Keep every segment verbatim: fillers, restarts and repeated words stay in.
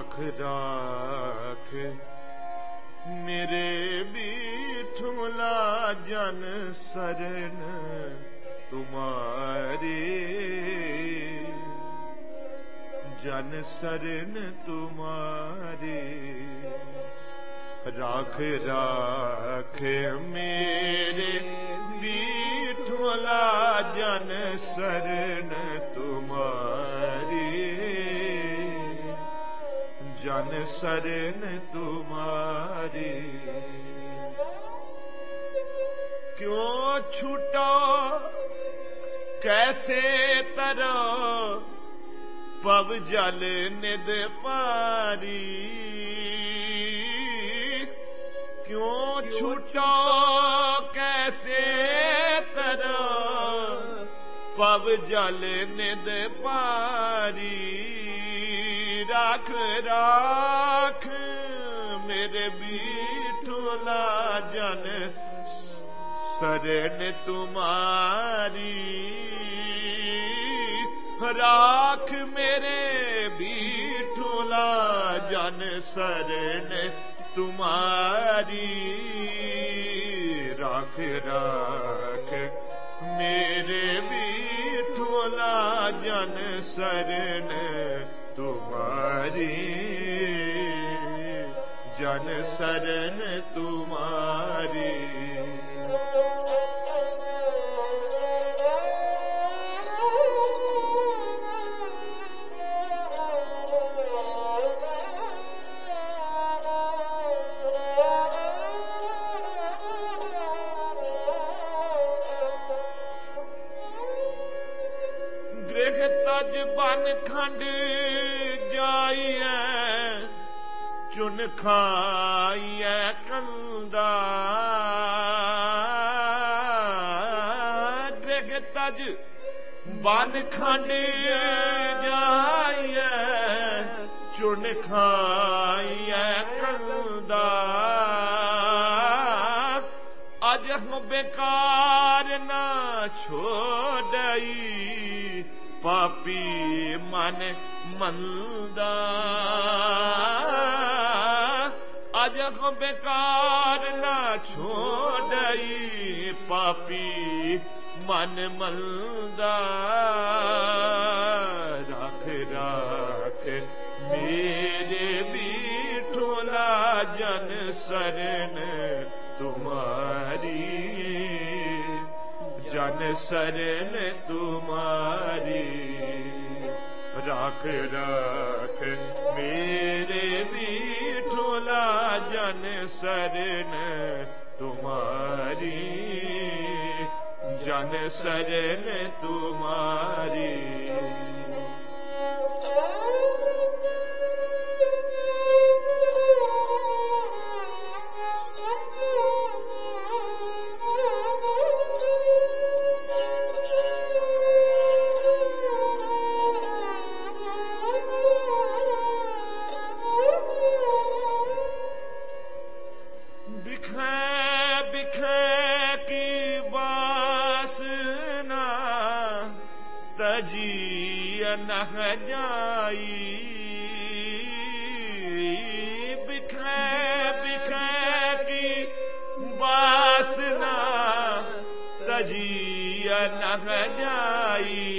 राख राख मेरे बिठुला जन शरण तुम्हारी, जन शरण तुम्हारी। राख राख मेरे बिठुला जन शरण तुम्हारी, जन शरण तुम्हारी। क्यों छूटो कैसे तरो पव जल निद पारी, क्यों छूटो कैसे तरो पव जल निद पारी। राख राख मेरे बिठुला जन शरण तुम्हारी, राख मेरे बिठुला जन शरण तुम्हारी। राख राख मेरे बिठुला जन शरण तुम्हारी, जन शरण तुम्हारी। गृह तज बन खंड जाइए, चुन खाइए कंदा। गृह तज बन खंड जाइए, चुन खाइए कंदा। अज हम बेकार ना छोड़ई, पापी मन मंदा। अज हम बेकार ना छोड़ई, पापी मन मंदा। राख राख मेरे बिठुला जन शरण तुम्हारी, जन शरण तुम्हारी। राख राख मेरे बिठुला जन शरण तुम्हारी, जन शरण तुम्हारी। तजी नह जाई, बिखरे बिखरे की वासना तजी नह जाई।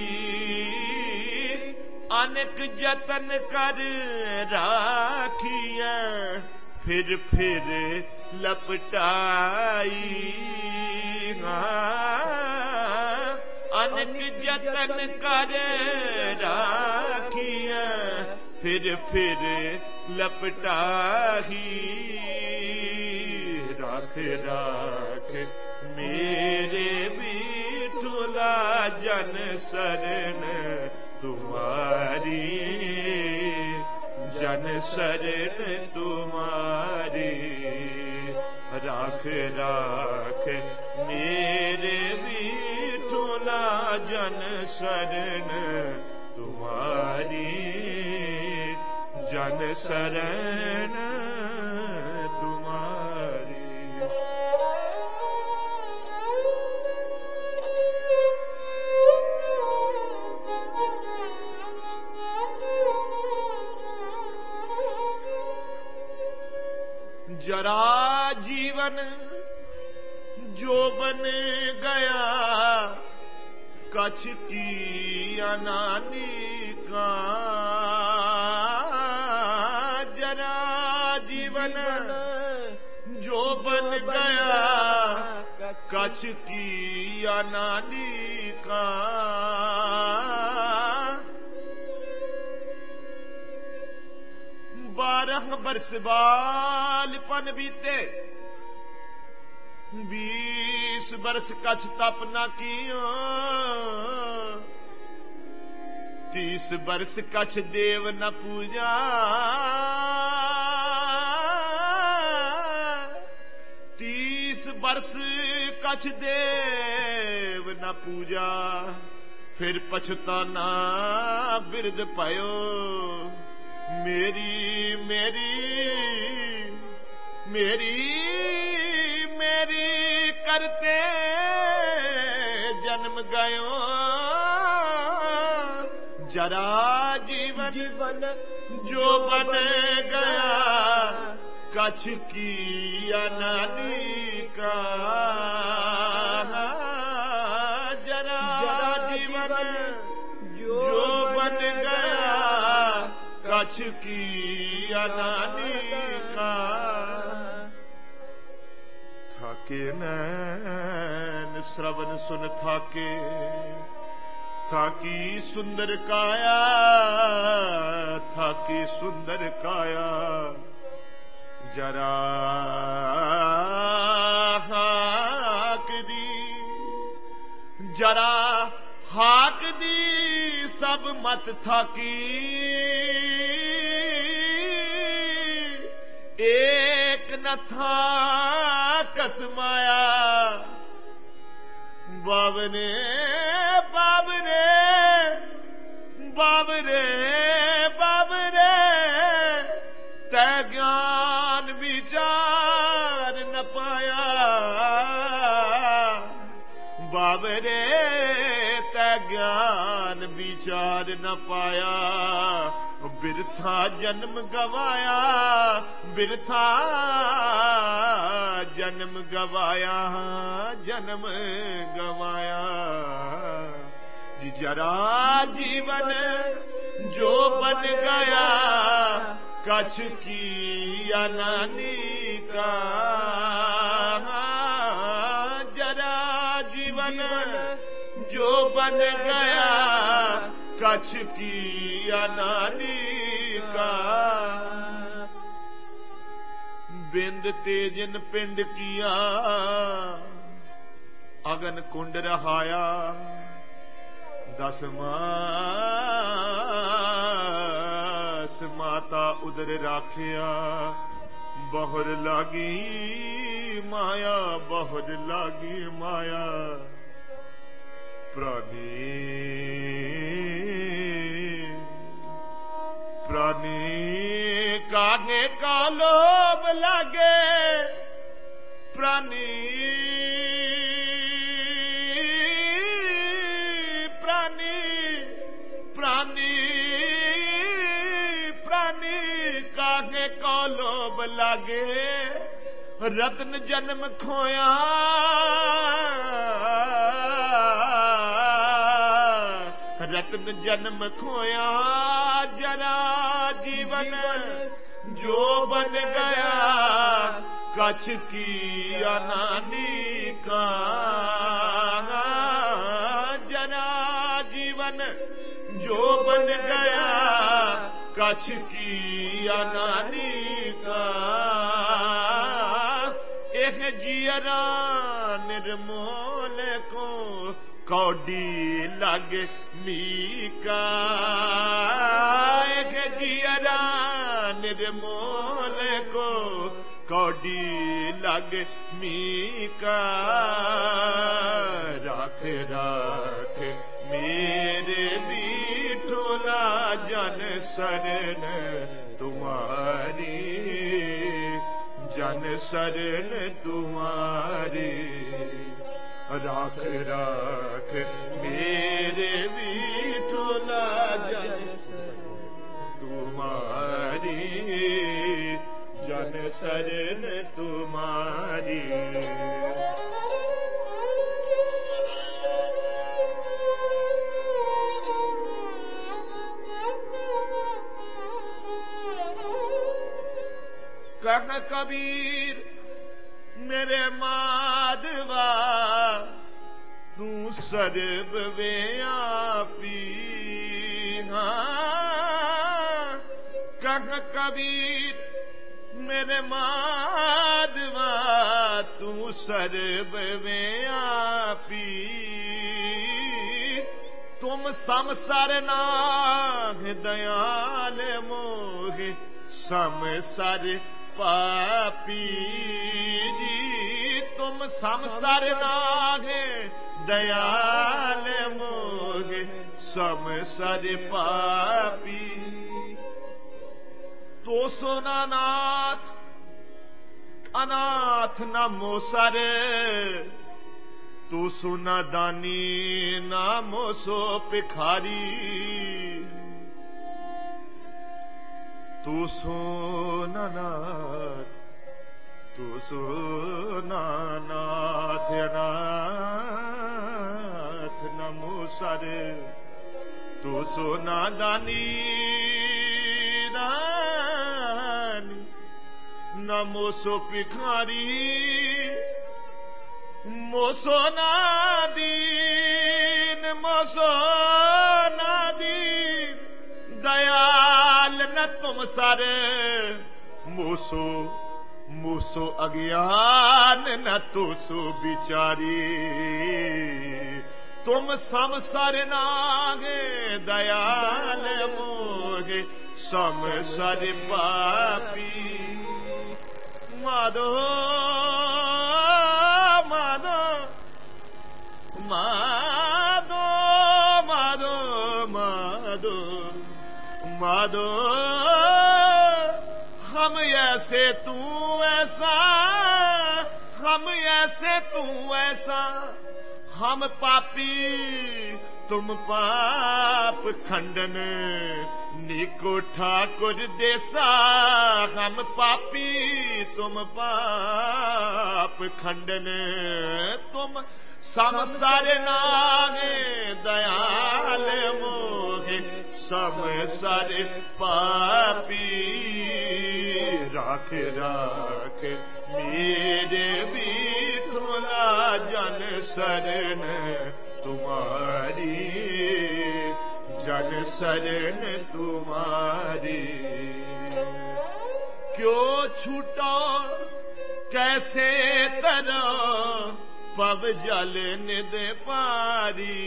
अनेक जतन कर राखिया, फिर फिर लपटाई। अनेक जतन कर राखिया, फिर फिर लपटाही। राख राख मेरे बिठुला जन शरण तुम्हारी, जन शरण तुम्हारी। राख राख मेरे बिठुला जन शरण तुम्हारी, जन शरण तुम्हारी। जरा जीवन जो बन गया कछ की अनानी का, जरा जीवन जो बन गया कछ की अनानी का। बारह बरस बालपन बीते, बीस बरस कछ तप न किया, तीस बरस कछ देव न पूजा, तीस बरस कछ देव न पूजा। फिर पछताना बिरद पायो, मेरी मेरी मेरी मेरी करते जन्म गयो। जरा जीवन जीवन जो बन गया कछ की अनानी का, जरा जीवन जो बन गया कछ की अनानी का। थाके नैन श्रवण सुन थाके, थाकी सुंदर काया, थाकी सुंदर काया। जरा हाक दी, जरा हाक दी सब मत थाकी, एक न था कसमाया। बाबरे बाबरे बाबरे बाबरे तै ज्ञान विचार न पाया। बाबरे तै ज्ञान विचार न पाया। बिरथा जन्म गवाया, बिरथा जन्म गवाया, जन्म गवाया। जरा जीवन जो बन गया कछ की अनानी का, जरा जीवन जो बन गया कछ की अनानी का। बिंद तेजन पिंड किया, अगन कुंड रहाया। दस मास माता उदर राखिया। बहुर लागी माया, बहुर लागी माया। प्राणी प्राणी कागे का लोभ लागे, प्राणी प्राणी प्राणी प्राणी कागे का लोभ लागे। रत्न जन्म खोया, रत्न जन्म खोया। जरा जीवन जो बन गया कछ की अनानी का, जरा जीवन जो बन गया कछ की अनानी का। एह जियरा निर्मोल को कौडी लग मीका। एक जियरा निर्मोल को कौडी लग मीका। राख राख मेरे बीठोला जन शरण तुम्हारी, जन शरण तुम्हारी। राख राख मेरे बीठोला जन तुम्हारी, जन जन शरण तुम्हारी। कह कबीर मेरे माधवा तू सर्वव्यापी। हाँ कह कबीर मेरे माधवा तू सर्वव्यापी। तुम समसर नाथ दयाल मोहे समसर पापी जी। तुम समसर नागे दयाल मोगे समसर पापी। तो सुना नाथ अनाथ न मोसर। तू सुना दानी न मोसो भिखारी। तू सोना नाथ तू सोना नाथ अनाथ नमो सर। तू सोना दानी दानी नमो सो भिखारी। मोसो नादीन मोसो नादीन दयाल न तुम सर। मोसो मोसो अज्ञान न तुसो बिचारी। तुम समसर नागे दयाल मोगे समसर पापी। माधो माधो माधो माधो माधो माधो हम ऐसे तू ऐसा हम ऐसे तू ऐसा। हम पापी तुम पाप खंडन निको ठाकुर देसा। हम पापी तुम पाप खंडन। तुम समसर नागे दयाल मोगे समसर पापी। राख राख मेरे विठुला जन शरण तुम्हारी। जन शरण तुम्हारी। क्यों छूटो कैसे तरो पव जल निद पारी।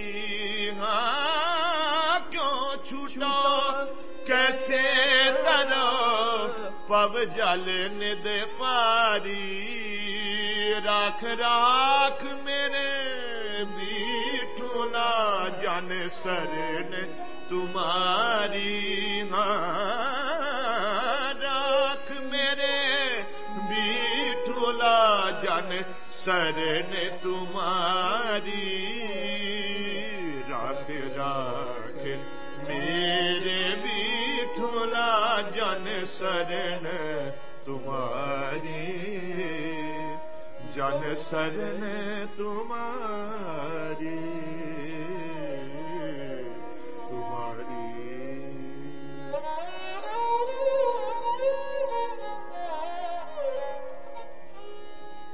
हाँ क्यों छूटो कैसे तरो पव जल निद पारी। राख राख मेरे बीठुना जन शरण तुम्हारी। हाँ राख मेरे बीठुला जन शरण तुम्हारी। राख राख मेरे बीठुला जन शरण तुम्हारी। जन शरण तुम्हारी।